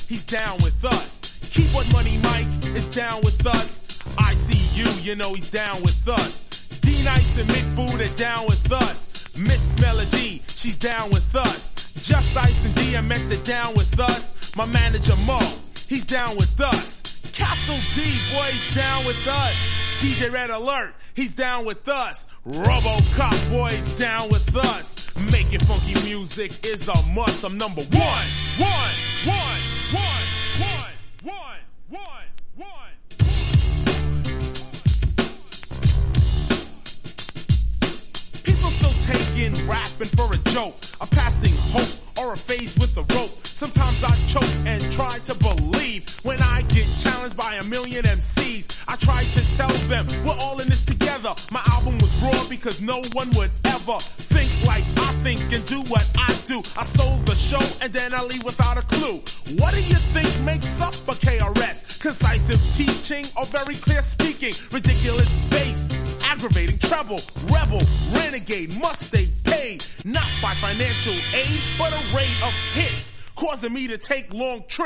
he's down with us. Keyboard Money Mike is down with us. ICU, you know he's down with us. D-Nice and Mick Boo, they're down with us. Miss Melody, she's down with us. Just Ice and DMX, they're down with us. My manager Mo, he's down with us. Castle D, boy, he's down with us. DJ Red Alert, he's down with us. RoboCop, boy, he's down with us. Making funky music is a must. I'm number one. People still taking rapping for a joke, a passing hope, or a phase with a rope. Sometimes I choke and try to believe when I get challenged by a million MCs. I try to tell them we're all in this together. My album was raw because no one would ever think like I think and do what I do. I stole the show and then I leave without a clue. What do you think makes up a KRS? Concisive teaching or very clear speaking? Ridiculous bass, aggravating treble, rebel, renegade, must stay paid. Not by financial aid, but a rate of hits, causing me to take long trips.